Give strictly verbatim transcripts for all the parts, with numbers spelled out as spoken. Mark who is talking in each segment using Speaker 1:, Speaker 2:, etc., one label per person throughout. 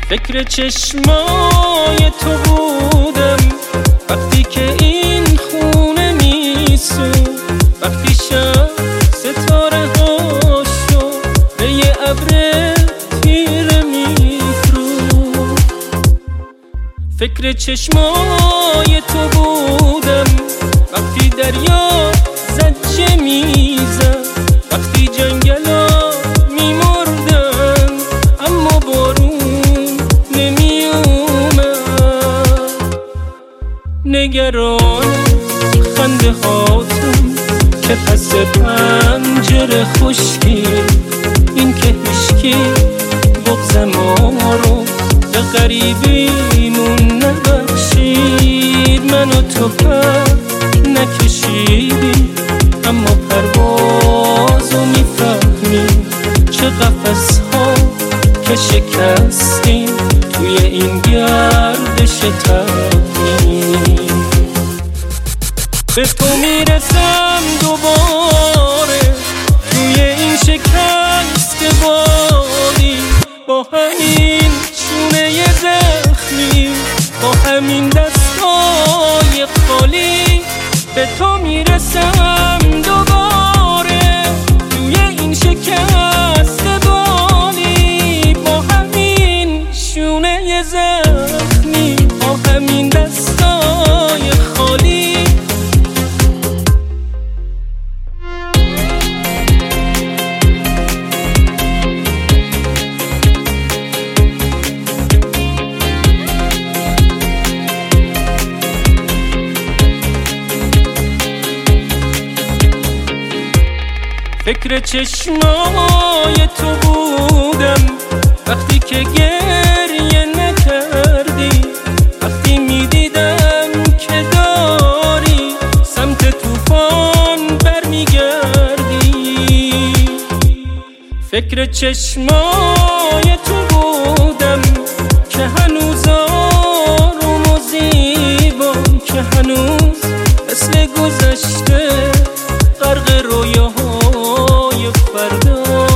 Speaker 1: فکر چشمای تو بودم وقتی که این خونه میسون، وقتی شب ستاره هاشو به یه ابر تیره میفروخت. فکر چشمای تو بودم وقتی دریا زجه میزد، وقتی جنگلا میمردن اما بارون نمیومد. نگران خنده هاتون که پس پنجره خشکی، این که هیشکی بغض ما رو به غریبیمون نبخشید. من و تو پر نکشیدی اما پروازو میفهمیم، چه قفس ها که شکستیم توی این گردش تقدیم. به تو میرسم دوباره توی این شکست بادی، با همین شونه زخمی، با همین دستای خالی. به تو میرسم دوباره توی این شکست بادی، با همین شونه زخمی، با همین دستای خالی. فکر چشمای تو بودم وقتی که گریه نکردی، وقتی میدیدم که داری سمت طوفان برمیگردی. فکر چشمای تو بودم که هنوز آروم و زیبا، که هنوز مثل گذشته غرق رویاهای فردا.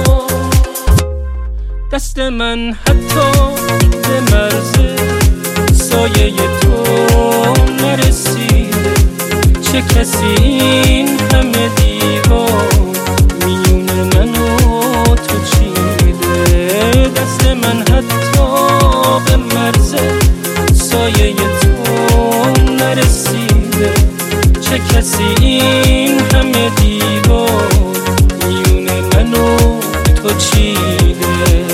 Speaker 1: دست من حتی به مرز سایه تو نرسیده، چه کسی این همه دیوار میون من و تو چیده. دست من حتی به مرز سایه تو نرسیده، چه کسی این همه دیوار میون من و تو چیده.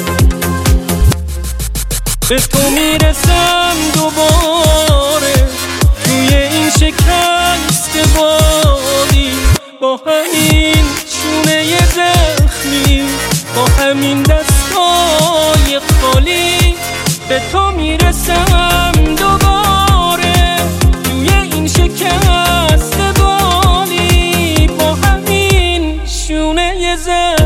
Speaker 1: به تو میرسم دوباره توی این شکست بادی، با همین شونه زخمی، با همین دستای خالی. به تو میرسم دوباره توی این شکست بادی، با همین شونه زخمی.